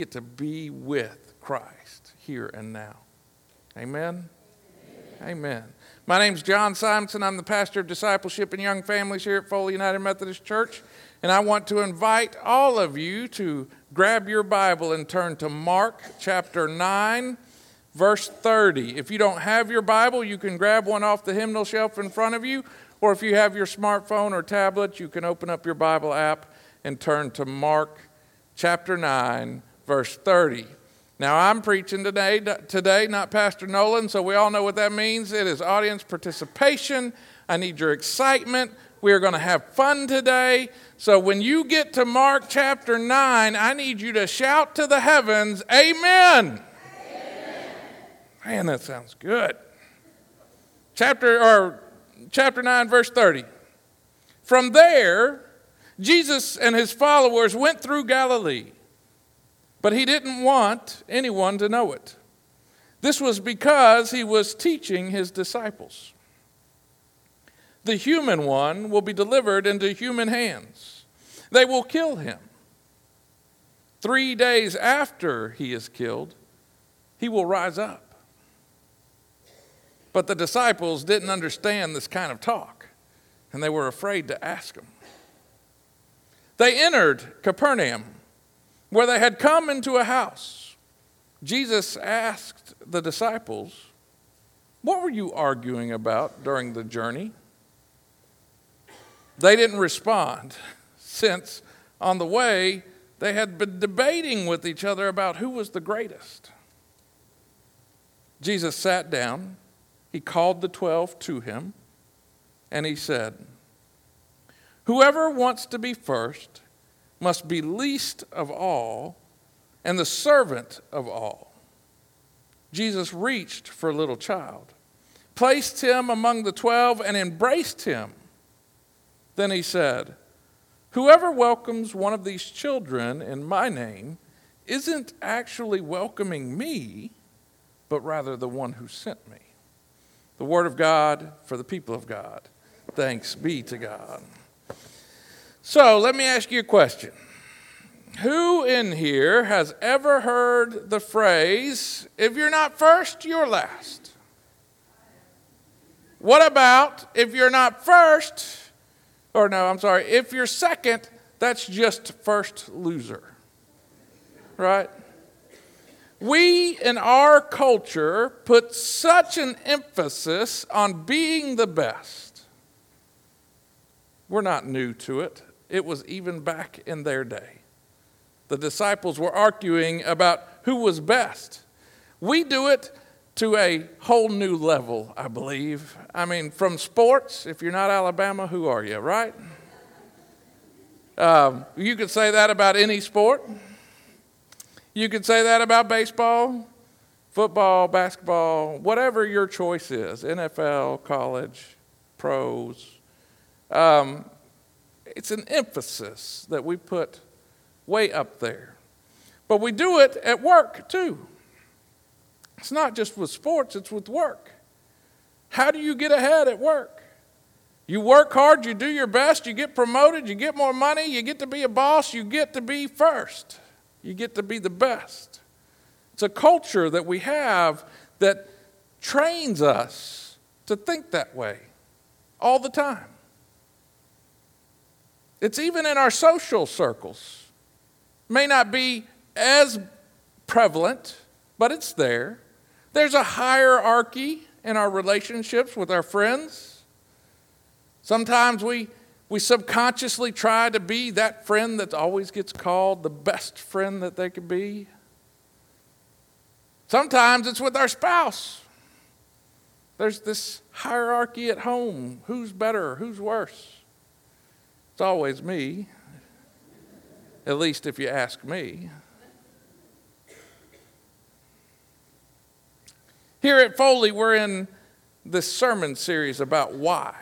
get to be with Christ here and now. Amen? Amen. My name's John Simonson. I'm the pastor of discipleship and young families here at Foley United Methodist Church. And I want to invite all of you to grab your Bible and turn to Mark chapter 9, verse 30. If you don't have your Bible, you can grab one off the hymnal shelf in front of you. Or if you have your smartphone or tablet, you can open up your Bible app and turn to Mark chapter 9, verse 30. Now, I'm preaching today, not Pastor Nolan, so we all know what that means. It is audience participation. I need your excitement. We are going to have fun today. So when you get to Mark chapter 9, I need you to shout to the heavens, Amen. Amen. Man, that sounds good. Chapter 9, verse 30. From there, Jesus and his followers went through Galilee, but he didn't want anyone to know it. This was because he was teaching his disciples. The human one will be delivered into human hands. They will kill him. 3 days after he is killed, he will rise up. But the disciples didn't understand this kind of talk, and they were afraid to ask him. They entered Capernaum, where they had come into a house. Jesus asked the disciples, "What were you arguing about during the journey?" They didn't respond, since on the way they had been debating with each other about who was the greatest. Jesus sat down, he called the 12 to him, and he said, "Whoever wants to be first must be least of all and the servant of all." Jesus reached for a little child, placed him among the 12, and embraced him. Then he said, "Whoever welcomes one of these children in my name isn't actually welcoming me, but rather the one who sent me." The word of God for the people of God. Thanks be to God. So let me ask you a question. Who in here has ever heard the phrase, "If you're not first, you're last"? What about if you're not first, if you're second, that's just first loser, right? We in our culture put such an emphasis on being the best. We're not new to it. It was even back in their day. The disciples were arguing about who was best. We do it to a whole new level, I believe. I mean, from sports, if you're not Alabama, who are you, right? You could say that about any sport. You could say that about baseball, football, basketball, whatever your choice is, NFL, college, pros. It's an emphasis that we put way up there. But we do it at work too. It's not just with sports, it's with work. How do you get ahead at work? You work hard, you do your best, you get promoted, you get more money, you get to be a boss, you get to be first. You get to be the best. It's a culture that we have that trains us to think that way all the time. It's even in our social circles. May not be as prevalent, but it's there. There's a hierarchy in our relationships with our friends. Sometimes we subconsciously try to be that friend that always gets called the best friend that they could be. Sometimes it's with our spouse. There's this hierarchy at home. Who's better? Who's worse? It's always me, at least if you ask me. Here at Foley, we're in this sermon series about why.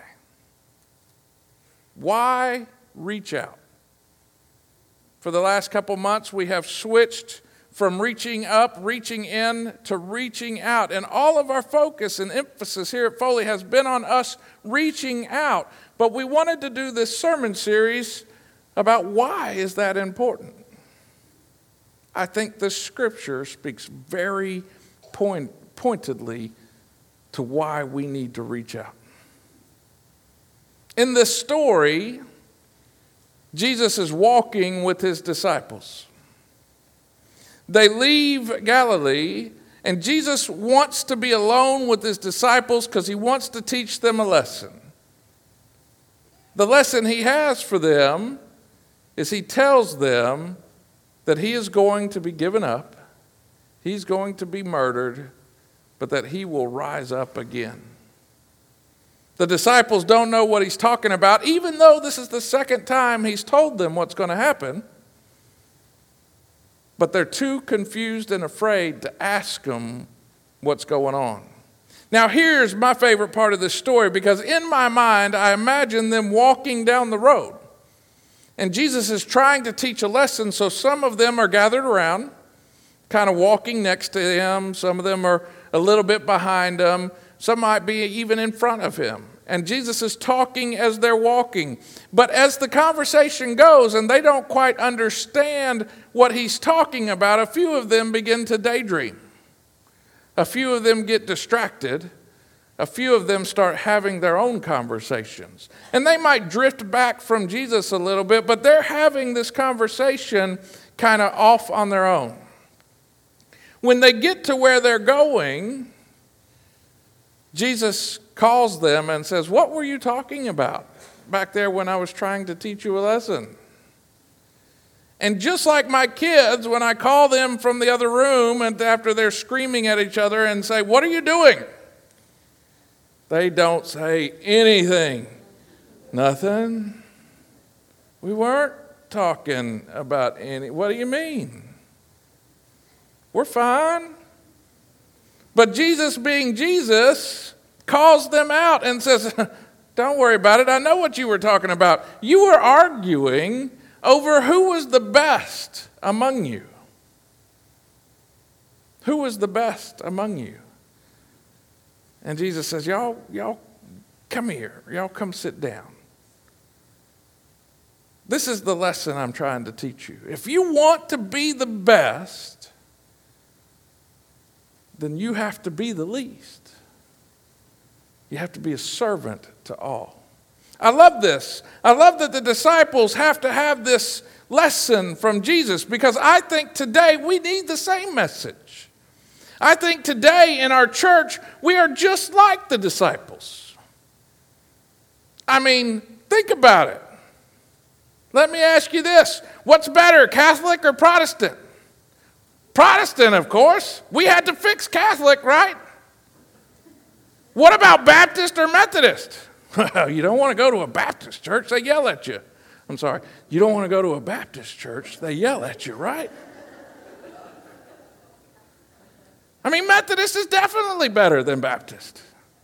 Why reach out? For the last couple months, we have switched from reaching up, reaching in, to reaching out. And all of our focus and emphasis here at Foley has been on us reaching out. But we wanted to do this sermon series about why is that important? I think the scripture speaks very pointedly to why we need to reach out. In this story, Jesus is walking with his disciples. They leave Galilee, and Jesus wants to be alone with his disciples because he wants to teach them a lesson. The lesson he has for them is he tells them that he is going to be given up, he's going to be murdered, but that he will rise up again. The disciples don't know what he's talking about, even though this is the second time he's told them what's going to happen. But they're too confused and afraid to ask him what's going on. Now here's my favorite part of this story, because in my mind I imagine them walking down the road. And Jesus is trying to teach a lesson, so some of them are gathered around, kind of walking next to him. Some of them are a little bit behind him. Some might be even in front of him. And Jesus is talking as they're walking. But as the conversation goes and they don't quite understand what he's talking about, a few of them begin to daydream. A few of them get distracted. A few of them start having their own conversations. And they might drift back from Jesus a little bit, but they're having this conversation kind of off on their own. When they get to where they're going, Jesus calls them and says, "What were you talking about back there when I was trying to teach you a lesson?" And just like my kids, when I call them from the other room and after they're screaming at each other and say, "What are you doing?" They don't say anything. Nothing. We weren't talking about any. What do you mean? We're fine. But Jesus, being Jesus, calls them out and says, "Don't worry about it. I know what you were talking about. You were arguing over who was the best among you. Who was the best among you?" And Jesus says, y'all come here. Y'all come sit down. This is the lesson I'm trying to teach you. If you want to be the best, then you have to be the least. You have to be a servant to all. I love this. I love that the disciples have to have this lesson from Jesus, because I think today we need the same message. I think today in our church we are just like the disciples. I mean, think about it. Let me ask you this. What's better, Catholic or Protestant? Protestant, of course. We had to fix Catholic, right? What about Baptist or Methodist? Well, you don't want to go to a Baptist church, they yell at you. I'm sorry, you don't want to go to a Baptist church, they yell at you, right? I mean, Methodist is definitely better than Baptist.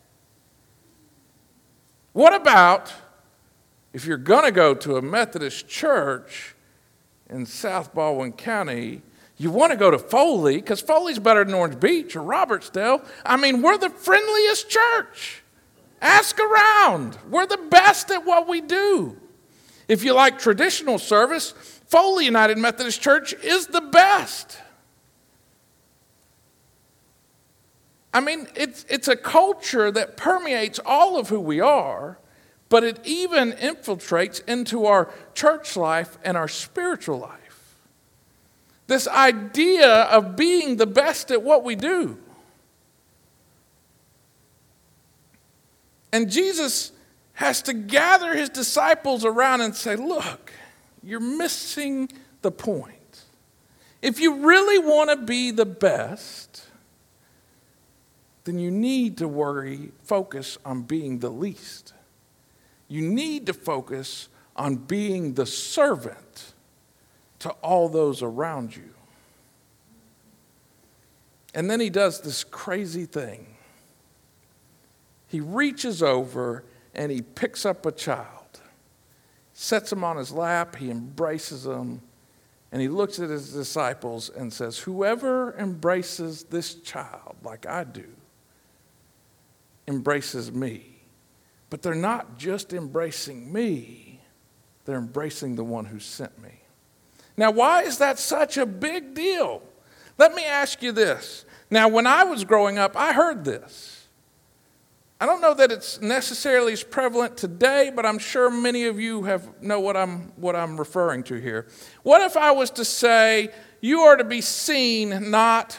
What about if you're going to go to a Methodist church in South Baldwin County, you want to go to Foley, because Foley's better than Orange Beach or Robertsdale. I mean, we're the friendliest church. Ask around. We're the best at what we do. If you like traditional service, Foley United Methodist Church is the best. I mean, it's a culture that permeates all of who we are, but it even infiltrates into our church life and our spiritual life. This idea of being the best at what we do. And Jesus has to gather his disciples around and say, "Look, you're missing the point. If you really want to be the best, then you need to focus on being the least. You need to focus on being the servant to all those around you." And then he does this crazy thing. He reaches over and he picks up a child, sets him on his lap, he embraces him, and he looks at his disciples and says, "Whoever embraces this child like I do embraces me." But they're not just embracing me, they're embracing the one who sent me. Now, why is that such a big deal? Let me ask you this. Now, when I was growing up, I heard this. I don't know that it's necessarily as prevalent today, but I'm sure many of you know what I'm referring to here. What if I was to say, you are to be seen, not...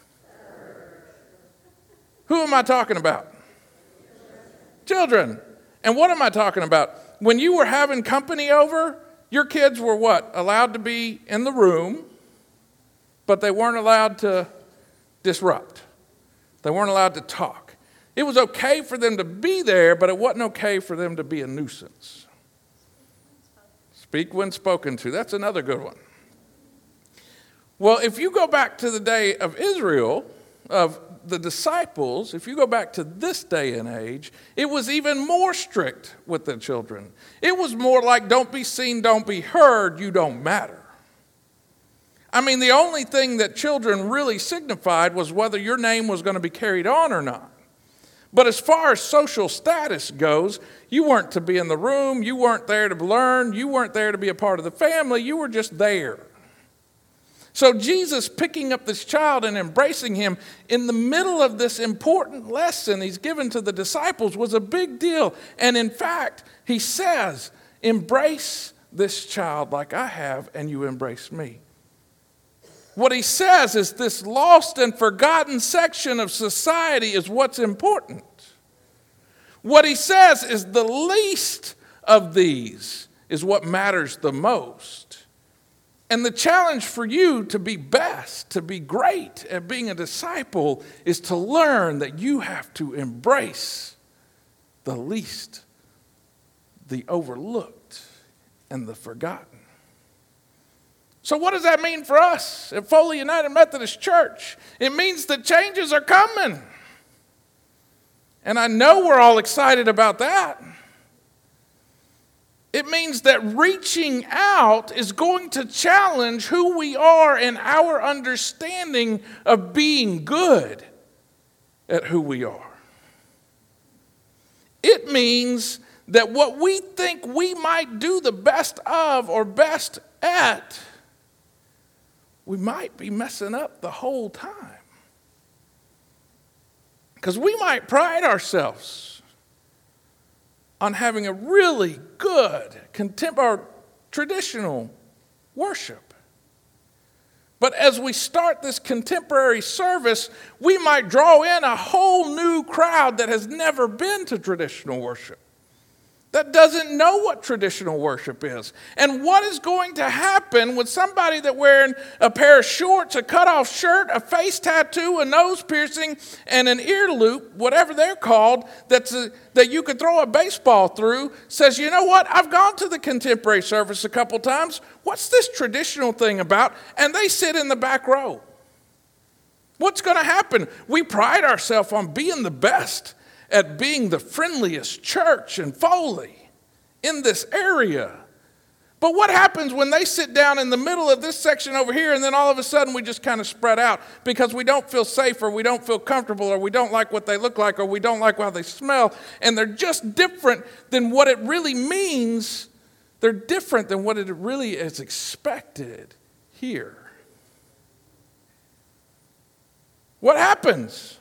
Who am I talking about? Children. And what am I talking about? When you were having company over, your kids were what? Allowed to be in the room, but they weren't allowed to disrupt. They weren't allowed to talk. It was okay for them to be there, but it wasn't okay for them to be a nuisance. Speak when spoken to. That's another good one. Well, if you go back to the day of Israel, of the disciples, if you go back to this day and age, it was even more strict with the children. It was more like, don't be seen, don't be heard, you don't matter. I mean, the only thing that children really signified was whether your name was going to be carried on or not. But as far as social status goes, you weren't to be in the room, you weren't there to learn, you weren't there to be a part of the family, you were just there. So Jesus picking up this child and embracing him in the middle of this important lesson he's given to the disciples was a big deal. And in fact, he says, embrace this child like I have, and you embrace me. What he says is this lost and forgotten section of society is what's important. What he says is the least of these is what matters the most. And the challenge for you to be best, to be great at being a disciple, is to learn that you have to embrace the least, the overlooked, and the forgotten. So what does that mean for us at Foley United Methodist Church? It means that changes are coming. And I know we're all excited about that. It means that reaching out is going to challenge who we are and our understanding of being good at who we are. It means that what we think we might do the best of or best at, we might be messing up the whole time. Because we might pride ourselves on having a really good contemporary traditional worship. But as we start this contemporary service, we might draw in a whole new crowd that has never been to traditional worship, that doesn't know what traditional worship is. And what is going to happen with somebody that wearing a pair of shorts, a cutoff shirt, a face tattoo, a nose piercing, and an ear loop, whatever they're called, that you could throw a baseball through, says, you know what, I've gone to the contemporary service a couple times. What's this traditional thing about? And they sit in the back row. What's going to happen? We pride ourselves on being the best at being the friendliest church in Foley in this area. But what happens when they sit down in the middle of this section over here and then all of a sudden we just kind of spread out because we don't feel safe or we don't feel comfortable or we don't like what they look like or we don't like how they smell, and they're just different than what it really means. They're different than what it really is expected here. What happens?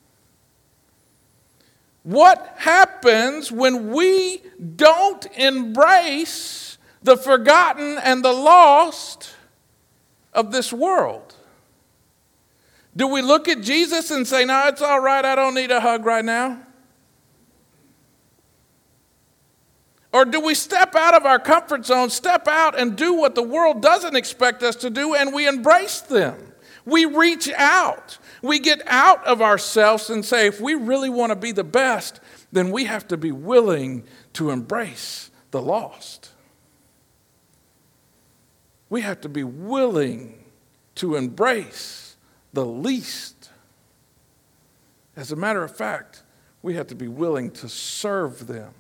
What happens when we don't embrace the forgotten and the lost of this world? Do we look at Jesus and say, no, it's all right, I don't need a hug right now? Or do we step out of our comfort zone, step out and do what the world doesn't expect us to do, and we embrace them? We reach out. We get out of ourselves and say, if we really want to be the best, then we have to be willing to embrace the lost. We have to be willing to embrace the least. As a matter of fact, we have to be willing to serve them.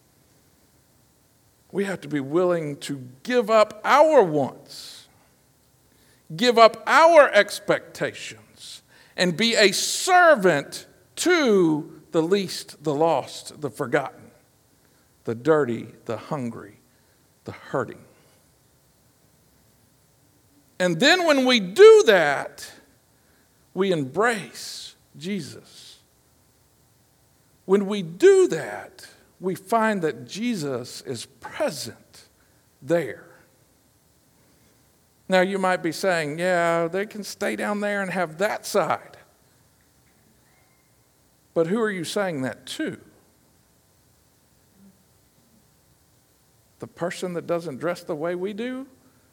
We have to be willing to give up our wants, give up our expectations, and be a servant to the least, the lost, the forgotten, the dirty, the hungry, the hurting. And then when we do that, we embrace Jesus. When we do that, we find that Jesus is present there. Now you might be saying, yeah, they can stay down there and have that side. But who are you saying that to? The person that doesn't dress the way we do?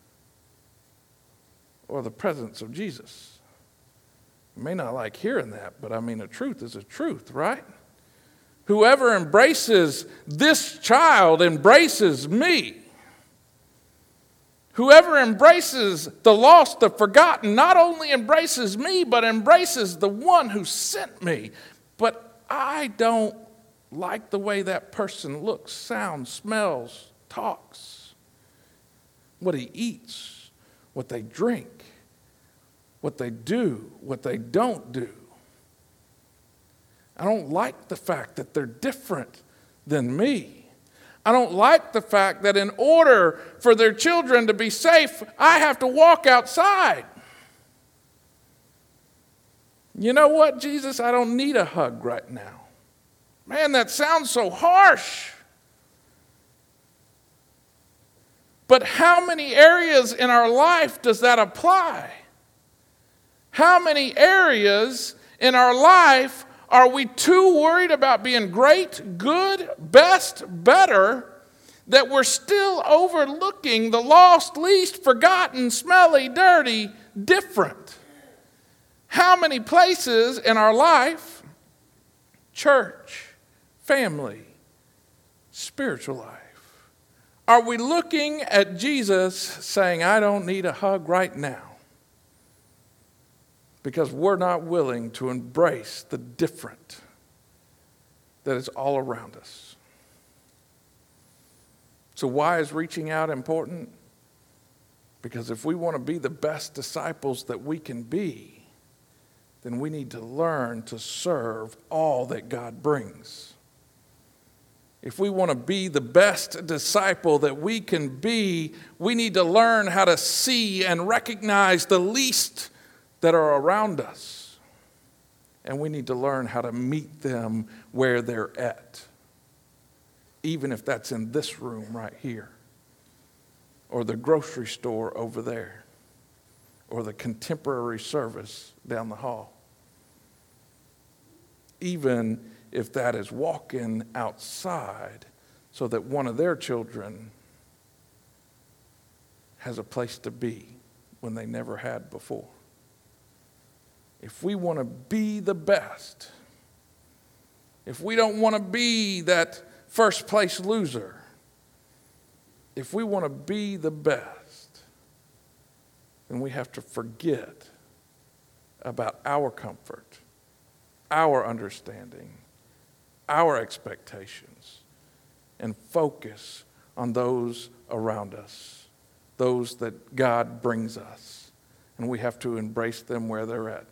Or the presence of Jesus? You may not like hearing that, but I mean, a truth is a truth, right? Whoever embraces this child embraces me. Whoever embraces the lost, the forgotten, not only embraces me, but embraces the one who sent me. But I don't like the way that person looks, sounds, smells, talks, what he eats, what they drink, what they do, what they don't do. I don't like the fact that they're different than me. I don't like the fact that in order for their children to be safe, I have to walk outside. You know what, Jesus? I don't need a hug right now. Man, that sounds so harsh. But how many areas in our life does that apply? How many areas in our life are we too worried about being great, good, best, better, that we're still overlooking the lost, least, forgotten, smelly, dirty, different? How many places in our life, church, family, spiritual life, are we looking at Jesus saying, I don't need a hug right now? Because we're not willing to embrace the different that is all around us. So why is reaching out important? Because if we want to be the best disciples that we can be, then we need to learn to serve all that God brings. If we want to be the best disciple that we can be, we need to learn how to see and recognize the least that are around us. And we need to learn how to meet them where they're at. Even if that's in this room right here, or the grocery store over there, or the contemporary service down the hall. Even if that is walking outside so that one of their children has a place to be when they never had before. If we want to be the best, if we don't want to be that first place loser, if we want to be the best, then we have to forget about our comfort, our understanding, our expectations, and focus on those around us, those that God brings us. And we have to embrace them where they're at.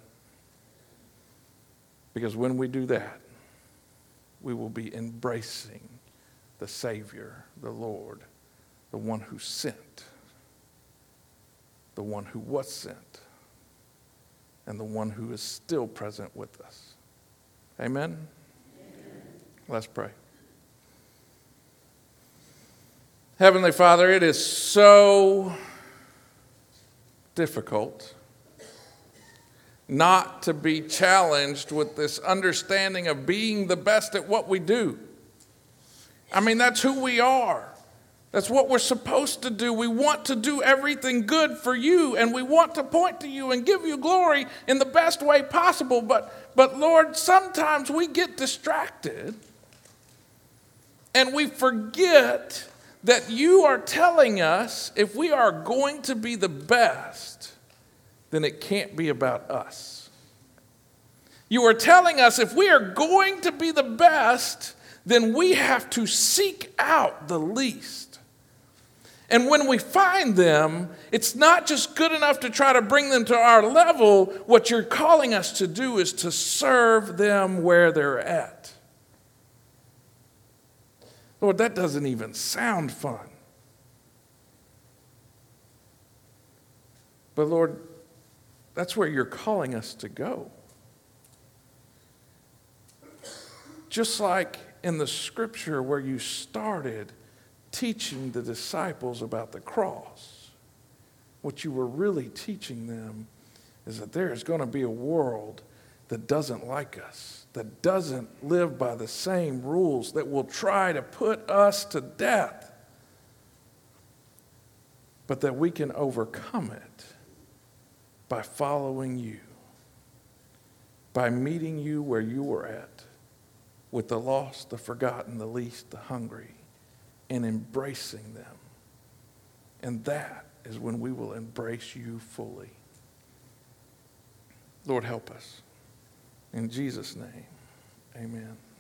Because when we do that, we will be embracing the Savior, the Lord, the one who sent, the one who was sent, and the one who is still present with us. Amen? Amen. Let's pray. Heavenly Father, it is so difficult not to be challenged with this understanding of being the best at what we do. I mean, that's who we are. That's what we're supposed to do. We want to do everything good for you, and we want to point to you and give you glory in the best way possible. But Lord, sometimes we get distracted, and we forget that you are telling us if we are going to be the best, then it can't be about us. You are telling us if we are going to be the best, then we have to seek out the least. And when we find them, it's not just good enough to try to bring them to our level. What you're calling us to do is to serve them where they're at. Lord, that doesn't even sound fun. But Lord, that's where you're calling us to go. Just like in the scripture where you started teaching the disciples about the cross, what you were really teaching them is that there is going to be a world that doesn't like us, that doesn't live by the same rules, that will try to put us to death, but that we can overcome it by following you, by meeting you where you were at, with the lost, the forgotten, the least, the hungry, and embracing them. And that is when we will embrace you fully. Lord, help us. In Jesus' name, amen.